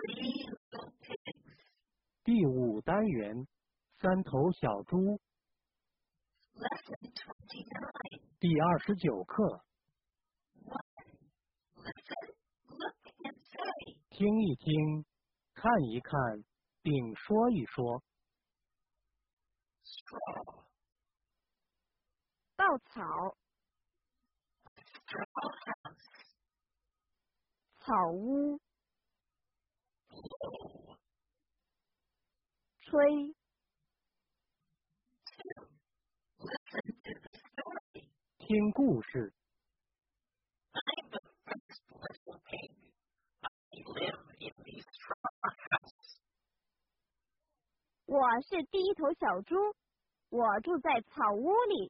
第5单元3头小猪。第29课。听一听，看一看，并说一说。 稻草，草屋，吹， 听故事。 我是第一头小猪，我住在草屋里。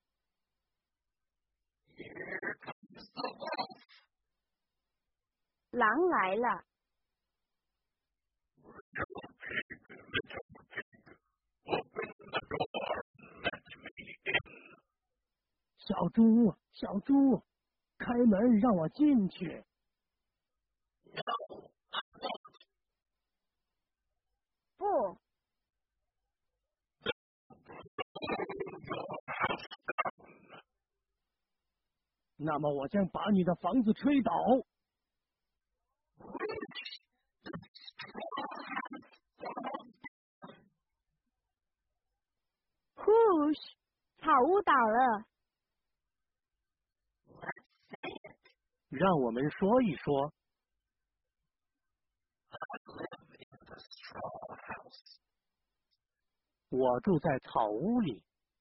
狼来了， 小猪，小猪，开门让我进去。 不， 那么我将把你的房子吹倒。 呼嘘，草屋倒了。 让我们说一说。我住在草屋里。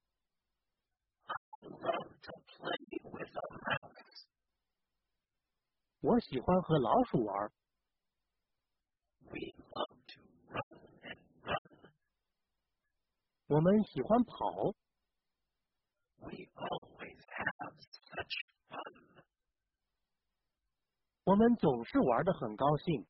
我喜欢和老鼠玩。我们喜欢跑。我们总是玩得很高兴。